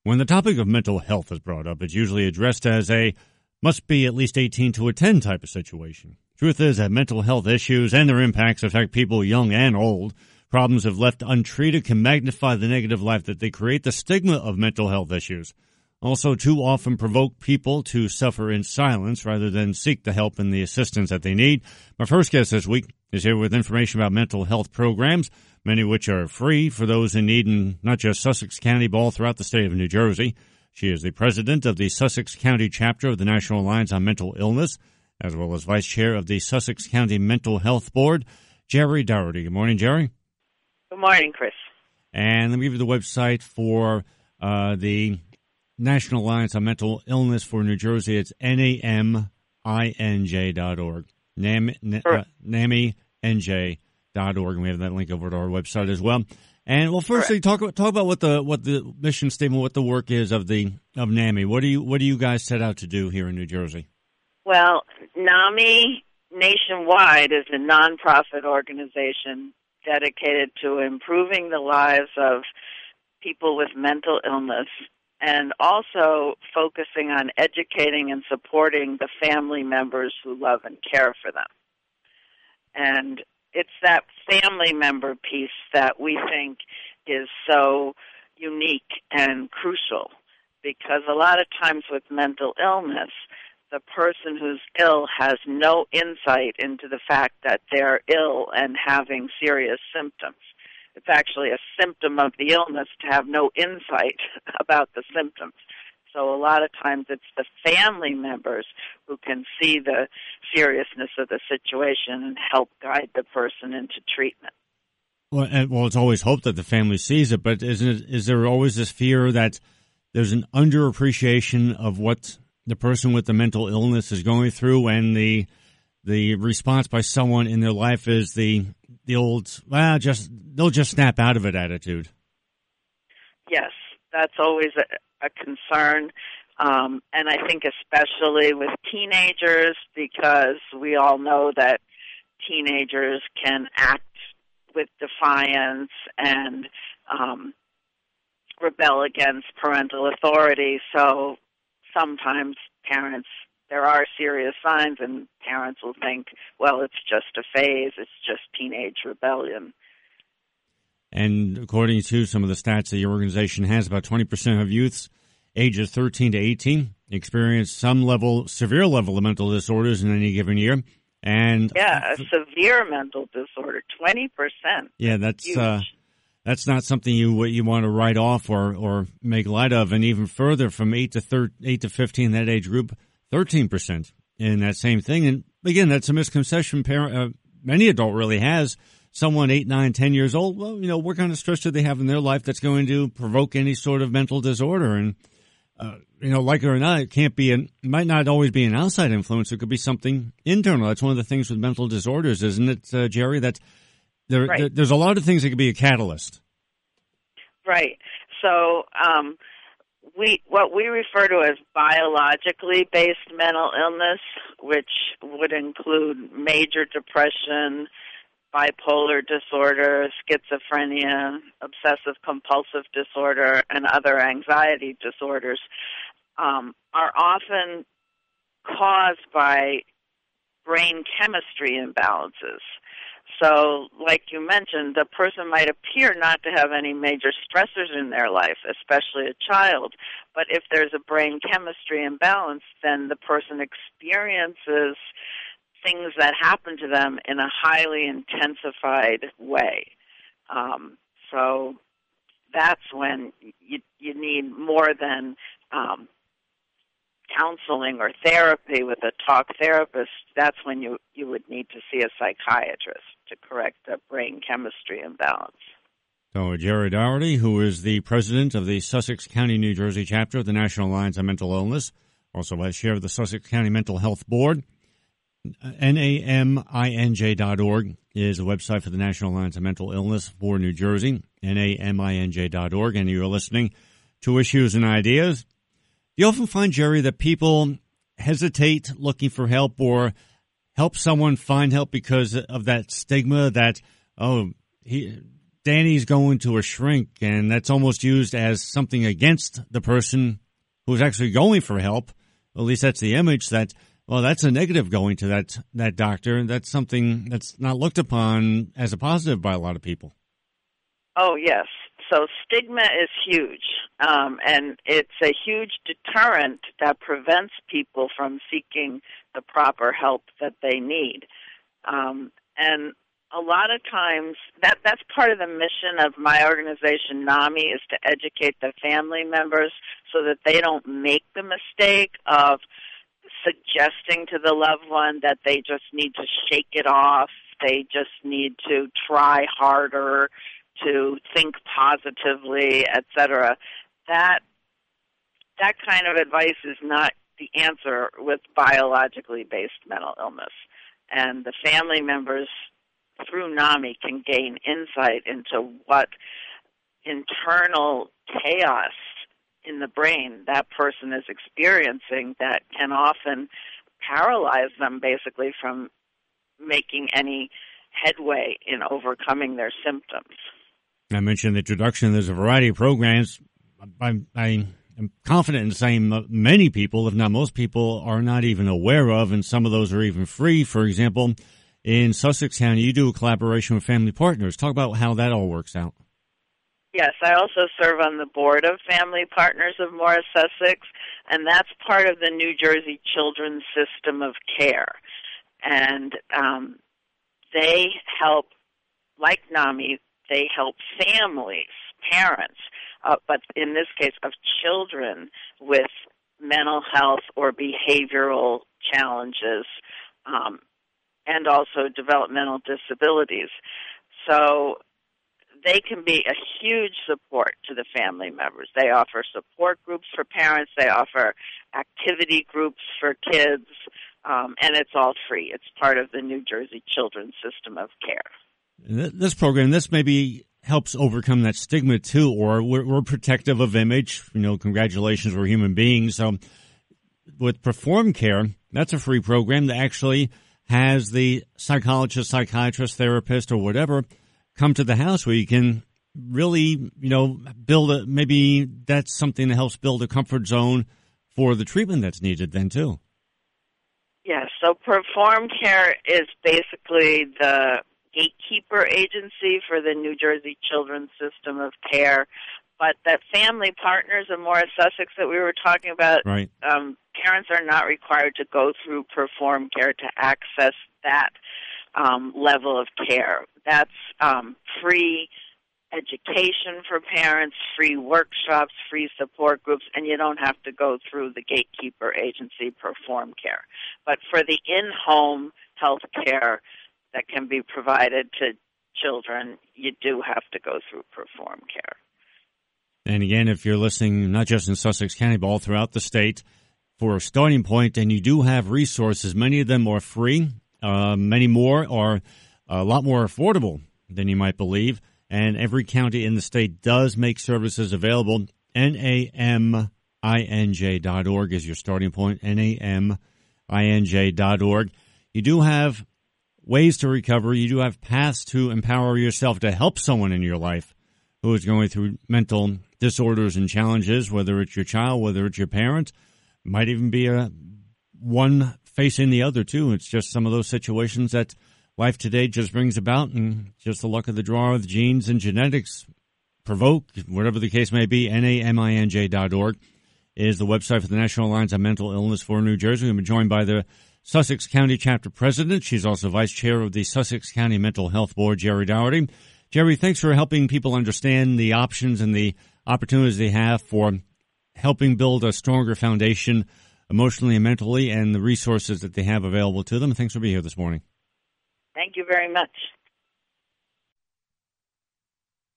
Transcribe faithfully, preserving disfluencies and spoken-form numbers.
When the topic of mental health is brought up, it's usually addressed as a must be at least eighteen to attend type of situation. Truth is that mental health issues and their impacts affect people young and old. Problems if left untreated can magnify the negative life that they create, the stigma of mental health issues. Also, too often provoke people to suffer in silence rather than seek the help and the assistance that they need. My first guest this week is here with information about mental health programs, many of which are free for those in need in not just Sussex County, but all throughout the state of New Jersey. She is the president of the Sussex County chapter of the National Alliance on Mental Illness, as well as vice chair of the Sussex County Mental Health Board, Jerry Doherty. Good morning, Jerry. Good morning, Chris. And let me give you the website for uh, the National Alliance on Mental Illness for New Jersey. It's N A M I N J dot org. N A M I N J dot org. And we have that link over to our website as well. And well, firstly, talk about talk about what the what the mission statement, what the work is of the of NAMI. What do you what do you guys set out to do here in New Jersey? Well, NAMI nationwide is a nonprofit organization dedicated to improving the lives of people with mental illness and also focusing on educating and supporting the family members who love and care for them. And it's that family member piece that we think is so unique and crucial, because a lot of times with mental illness, the person who's ill has no insight into the fact that they're ill and having serious symptoms. It's actually a symptom of the illness to have no insight about the symptoms. So a lot of times it's the family members who can see the seriousness of the situation and help guide the person into treatment. Well, and, well, it's always hoped that the family sees it, but isn't it, is there always this fear that there's an underappreciation of what the person with the mental illness is going through, and the the response by someone in their life is the the old, well, just they'll just snap out of it attitude? Yes, that's always a, a concern, um, and I think especially with teenagers, because we all know that teenagers can act with defiance and um, rebel against parental authority. So sometimes parents, there are serious signs, and parents will think, well, it's just a phase, it's just teenage rebellion. And according to some of the stats that your organization has, about twenty percent of youths ages thirteen to eighteen experience some level, severe level of mental disorders in any given year. And yeah, a severe mental disorder, twenty percent. Yeah, that's uh, that's not something you you want to write off or, or make light of. And even further, from eight to thir- eight to fifteen, that age group, thirteen percent in that same thing. And again, that's a misconception. Parent, uh, any adult really has. Someone eight, nine, ten years old, well, you know, what kind of stress do they have in their life that's going to provoke any sort of mental disorder? And uh, you know, like it or not, it can't be an, it might not always be an outside influence. It could be something internal. That's one of the things with mental disorders, isn't it, uh, Jerry? That there, right. there, there's a lot of things that could be a catalyst. Right. So, um, we what we refer to as biologically based mental illness, which would include major depression, bipolar disorder, schizophrenia, obsessive-compulsive disorder, and other anxiety disorders, um, are often caused by brain chemistry imbalances. So, like you mentioned, the person might appear not to have any major stressors in their life, especially a child, but if there's a brain chemistry imbalance, then the person experiences things that happen to them in a highly intensified way. Um, so that's when you, you need more than um, counseling or therapy with a talk therapist. That's when you, you would need to see a psychiatrist to correct the brain chemistry imbalance. So Jerry Doherty, who is the president of the Sussex County, New Jersey chapter of the National Alliance on Mental Illness, also vice chair of the Sussex County Mental Health Board. N A M I N J dot org is the website for the National Alliance on Mental Illness for New Jersey, N A M I N J dot org, and you're listening to Issues and Ideas. You often find, Jerry, that people hesitate looking for help or help someone find help because of that stigma that, oh, he Danny's going to a shrink, and that's almost used as something against the person who's actually going for help. At least that's the image that, well, that's a negative going to that, that doctor. That's something that's not looked upon as a positive by a lot of people. Oh, yes. So stigma is huge, um, and it's a huge deterrent that prevents people from seeking the proper help that they need. Um, and a lot of times, that that's part of the mission of my organization, NAMI, is to educate the family members so that they don't make the mistake of suggesting to the loved one that they just need to shake it off, they just need to try harder, to think positively, et cetera. That that kind of advice is not the answer with biologically based mental illness. And the family members through NAMI can gain insight into what internal chaos in the brain that person is experiencing that can often paralyze them basically from making any headway in overcoming their symptoms. I mentioned the introduction. There's a variety of programs. I, I am confident in saying many people, if not most people, are not even aware of, and some of those are even free. For example, in Sussex County, you do a collaboration with Family Partners. Talk about how that all works out. Yes, I also serve on the board of Family Partners of Morris Sussex, and that's part of the New Jersey Children's System of Care. And um, they help, like NAMI, they help families, parents, uh, but in this case of children with mental health or behavioral challenges, um, and also developmental disabilities. So they can be a huge support to the family members. They offer support groups for parents. They offer activity groups for kids, um, and it's all free. It's part of the New Jersey Children's System of Care. This program, this maybe helps overcome that stigma too, or we're, we're protective of image. You know, congratulations, we're human beings. So with Perform Care, that's a free program that actually has the psychologist, psychiatrist, therapist, or whatever come to the house where you can really, you know, build a, maybe that's something that helps build a comfort zone for the treatment that's needed then too. Yes, so Perform Care is basically the gatekeeper agency for the New Jersey Children's System of Care, but that Family Partners of Morris Sussex that we were talking about, right. um, parents are not required to go through Perform Care to access that um, level of care. That's um, free education for parents, free workshops, free support groups, and you don't have to go through the gatekeeper agency Perform Care. But for the in-home health care that can be provided to children, you do have to go through Perform Care. And again, if you're listening, not just in Sussex County, but all throughout the state, for a starting point, and you do have resources, many of them are free, uh, many more are a lot more affordable than you might believe, and every county in the state does make services available. N A M I N J dot org is your starting point, N A M I N J dot org. You do have ways to recover. You do have paths to empower yourself to help someone in your life who is going through mental disorders and challenges, whether it's your child, whether it's your parent. Might even be a one facing the other, too. It's just some of those situations that life today just brings about, and just the luck of the draw of the genes and genetics provoke, whatever the case may be. N A M I N J dot org is the website for the National Alliance on Mental Illness for New Jersey. We've been joined by the Sussex County Chapter President. She's also Vice Chair of the Sussex County Mental Health Board, Jerry Dougherty. Jerry, thanks for helping people understand the options and the opportunities they have for helping build a stronger foundation emotionally and mentally, and the resources that they have available to them. Thanks for being here this morning. Thank you very much.